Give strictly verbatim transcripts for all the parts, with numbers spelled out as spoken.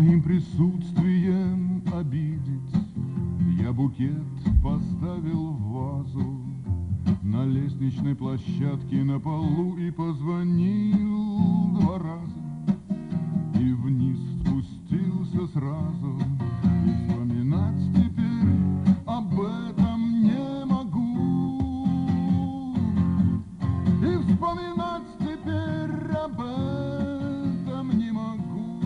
своим присутствием обидеть. Я букет поставил в вазу на лестничной площадке на полу и позвонил два раза, и вниз спустился сразу. И вспоминать теперь об этом не могу, и вспоминать теперь об этом не могу.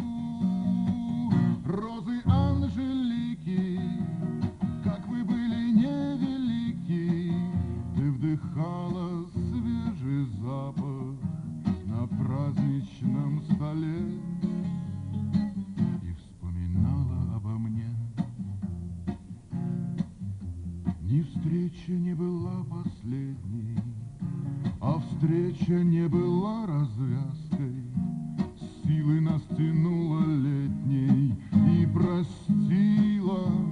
Розы Анжелики, как вы были невелики, ты вдыхала свежий запах на праздничном столе и вспоминала обо мне. Ни встреча не была последней, а встреча не была развязкой. Силы нас тянуло летней и простила